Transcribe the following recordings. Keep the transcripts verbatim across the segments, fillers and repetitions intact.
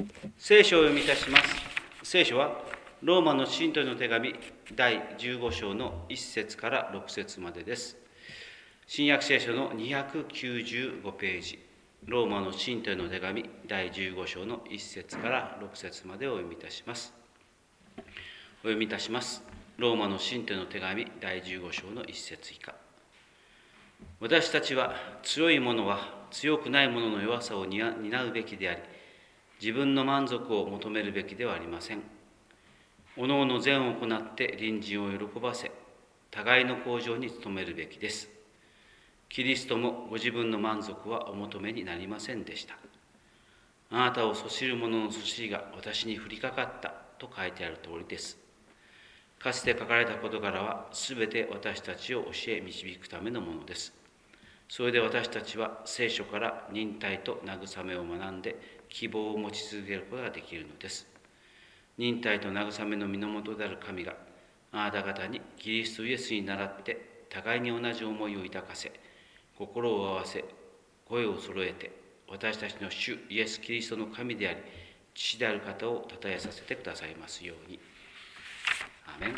聖書を読みいたします。聖書はローマの信徒への手紙だいじゅうご章のいっ節からろく節までです。新約聖書のにひゃくきゅうじゅうごページ、ローマの信徒への手紙だいじゅうご章のいっ節からろく節までお読みいたします。お読みいたします。ローマの信徒への手紙だいじゅうご章のいっ節以下。私たちは強い者は強くない者の弱さを担うべきであり、自分の満足を求めるべきではありません。おのおの善を行って隣人を喜ばせ、互いの向上に努めるべきです。キリストもご自分の満足はお求めになりませんでした。あなたをそしる者のそしりが私に降りかかったと書いてある通りです。かつて書かれた事柄はすべて私たちを教え導くためのものです。それで私たちは聖書から忍耐と慰めを学んで希望を持ち続けることができるのです。忍耐と慰めの源である神があなた方にキリストイエスに倣って互いに同じ思いを抱かせ、心を合わせ、声を揃えて私たちの主イエス・キリストの神であり父である方をたたえさせてくださいますように。アーメン。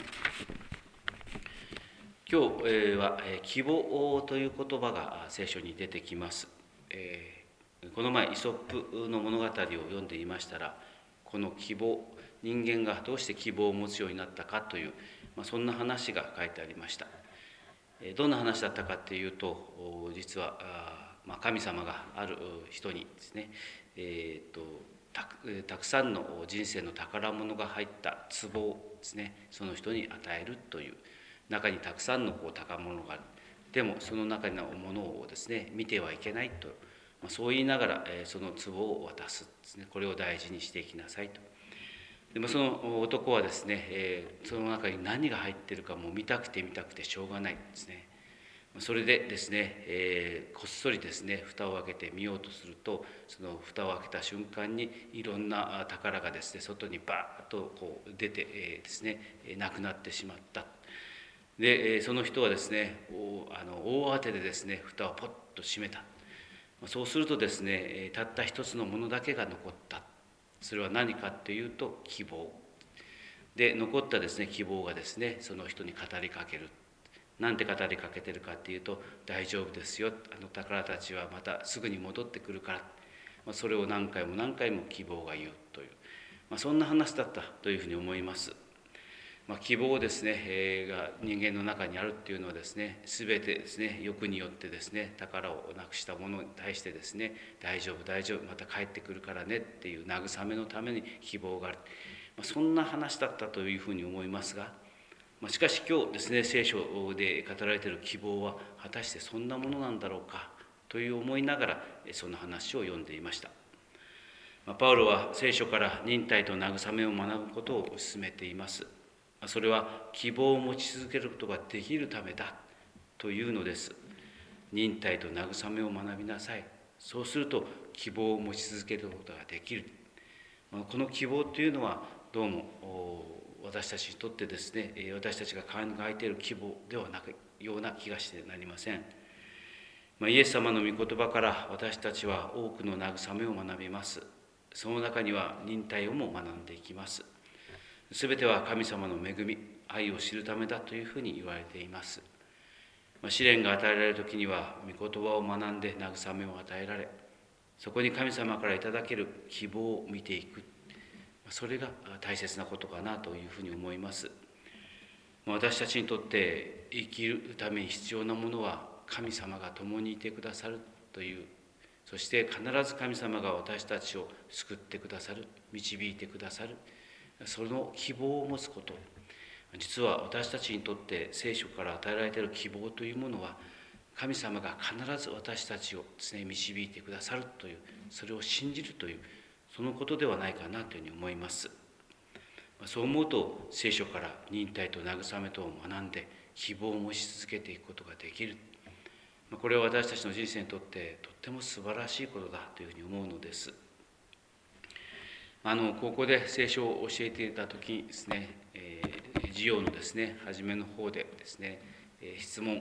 今日は希望という言葉が聖書に出てきます。この前イソップの物語を読んでいましたら、この希望、人間がどうして希望を持つようになったかという、まあ、そんな話が書いてありました。どんな話だったかっていうと、実はまあ、神様がある人にですね、えー、と た, たくさんの人生の宝物が入った壺をですね、その人に与えるという、中にたくさんのこう宝物がある。でもその中のものをですね、見てはいけないと、まあ、そう言いながらその壺を渡すですね。これを大事にしていきなさいと。でもその男はですね、えー、その中に何が入っているかも見たくて見たくてしょうがないですね。それでですね、えー、こっそりですね蓋を開けてみようとすると、その蓋を開けた瞬間にいろんな宝がですね外にバーッとこう出て、えー、ですねなくなってしまった。でその人はですねあの大慌てでですね蓋をポッと閉めた。そうするとですねたった一つのものだけが残った。それは何かというと希望で、残ったですね希望がですねその人に語りかける。なんて語りかけてるかっていうと、大丈夫ですよ、あの宝たちはまたすぐに戻ってくるから、まあ、それを何回も何回も希望が言うという、まあ、そんな話だったというふうに思います。まあ、希望ですね、えー、が人間の中にあるっていうのはですね、全てですね欲によってですね宝をなくしたものに対してですね、大丈夫大丈夫また帰ってくるからねっていう慰めのために希望がある、まあ、そんな話だったというふうに思いますが、しかし今日ですね聖書で語られている希望は果たしてそんなものなんだろうかという思いながらその話を読んでいました。パウロは聖書から忍耐と慰めを学ぶことを勧めています。それは希望を持ち続けることができるためだというのです。忍耐と慰めを学びなさい。そうすると希望を持ち続けることができる。この希望というのはどうも私たちにとってですね、私たちが考えている希望ではなくような気がしてなりません。まあ、イエス様の御言葉から私たちは多くの慰めを学びます。その中には忍耐をも学んでいきます。すべては神様の恵み、愛を知るためだというふうに言われています。まあ、試練が与えられるときには御言葉を学んで慰めを与えられ、そこに神様からいただける希望を見ていく。それが大切なことかなというふうに思います。私たちにとって生きるために必要なものは神様が共にいてくださるという、そして必ず神様が私たちを救ってくださる、導いてくださる、その希望を持つこと。実は私たちにとって聖書から与えられている希望というものは、神様が必ず私たちを常に導いてくださるという、それを信じるという、そのことではないかなというふうに思います。そう思うと聖書から忍耐と慰めとを学んで希望を持ち続けていくことができる。これは私たちの人生にとってとっても素晴らしいことだというふうに思うのです。あの高校で聖書を教えていた時にですね、えー、授業のですね初めの方でですね、えー、質問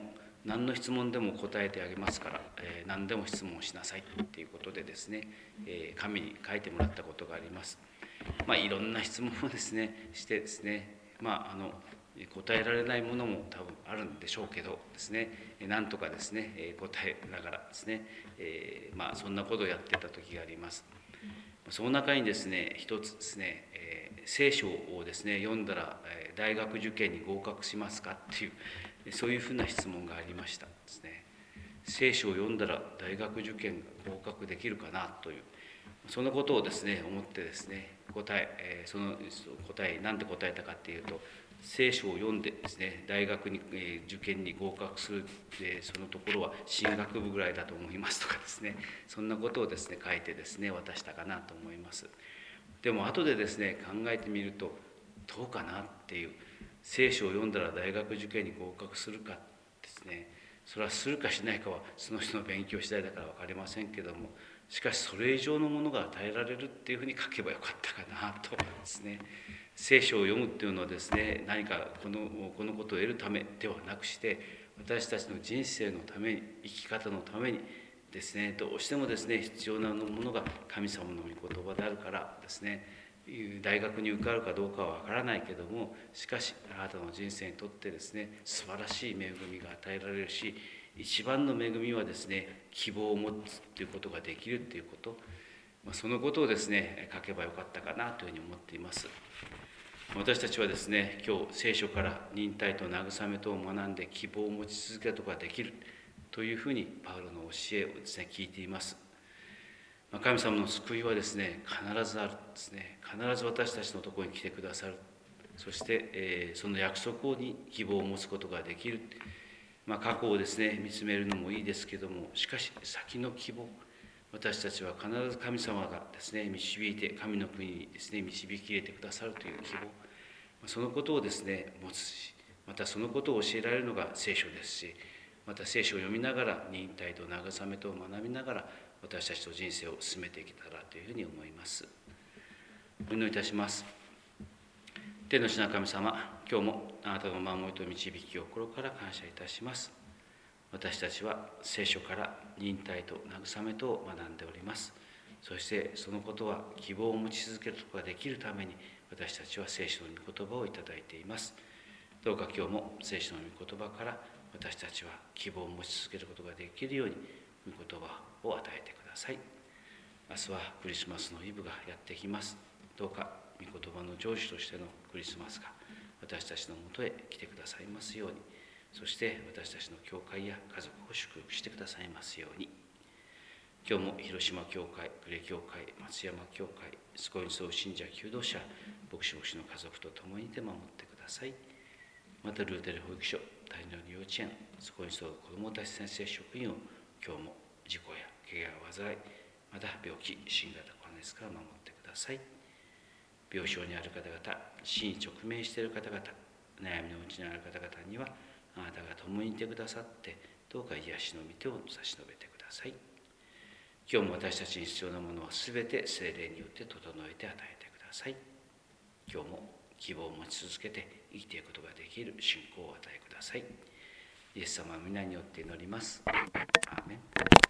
何の質問でも答えてあげますから、えー、何でも質問しなさいっていうことでですね、えー、紙に書いてもらったことがあります。まあ、いろんな質問をですねしてですね、まあ、あの答えられないものも多分あるんでしょうけどですね、なんとかですね答えながらですね、えー、まあそんなことをやってた時があります。その中にですね一つですね、えー、聖書をですね読んだら、えー、大学受験に合格しますかっていうそういうふうな質問がありましたですね。聖書を読んだら大学受験が合格できるかなという、そのことをですね思ってですね答え、えー、その答え何て答えたかっていうと、聖書を読んでですね大学に、えー、受験に合格する、えー、そのところは進学部ぐらいだと思いますとかですね、そんなことをですね書いてですね渡したかなと思います。でも後でですね考えてみるとどうかなっていう、聖書を読んだら大学受験に合格するかですね、それはするかしないかはその人の勉強次第だから分かりませんけども、しかしそれ以上のものが与えられるっていうふうに書けばよかったかなとですね。聖書を読むっていうのはですね、何かこのこのことを得るためではなくして、私たちの人生のために、生き方のためにですね、どうしてもですね必要なものが神様の御言葉であるからですね、大学に受かるかどうかは分からないけども、しかしあなたの人生にとってですね素晴らしい恵みが与えられるし、一番の恵みはですね希望を持つということができるということ、そのことをですね書けばよかったかなというふうに思っています。私たちはですね今日聖書から忍耐と慰めとを学んで希望を持ち続けることができるというふうにパウロの教えをですね聞いています。神様の救いはですね必ずあるんですね。必ず私たちのところに来てくださる。そして、えー、その約束に希望を持つことができる。まあ、過去をですね見つめるのもいいですけども、しかし先の希望、私たちは必ず神様がですね導いて神の国にですね導き入れてくださるという希望、そのことをですね持つし、またそのことを教えられるのが聖書ですし、また聖書を読みながら忍耐と慰めとを学びながら私たちと人生を進めていけたらというふうに思います。お祈りいたします。天の父な神様、今日もあなたの守りと導きを心から感謝いたします。私たちは聖書から忍耐と慰めとを学んでおります。そしてそのことは希望を持ち続けることができるために、私たちは聖書の御言葉をいただいています。どうか今日も聖書の御言葉から私たちは希望を持ち続けることができるように御言葉を与えてください。明日はクリスマスのイブがやってきます。どうか御言葉の成就としてのクリスマスが私たちのもとへ来てくださいますように、そして私たちの教会や家族を祝福してくださいますように。今日も広島教会、呉教会、松山教会、スコインソー信者求道者、牧師牧師の家族と共にいて守ってください。またルーテル保育所、大量の幼稚園、スコインソー子どもたち先生職員を今日も事故や怪我や災い、また病気、新型コロナから守ってください。病床にある方々、死に直面している方々、悩みのうちにある方々にはあなたが共にいてくださって、どうか癒しの御手を差し伸べてください。今日も私たちに必要なものはすべて聖霊によって整えて与えてください。今日も希望を持ち続けて生きていくことができる信仰を与えください。イエス様の皆によって祈ります。アーメン。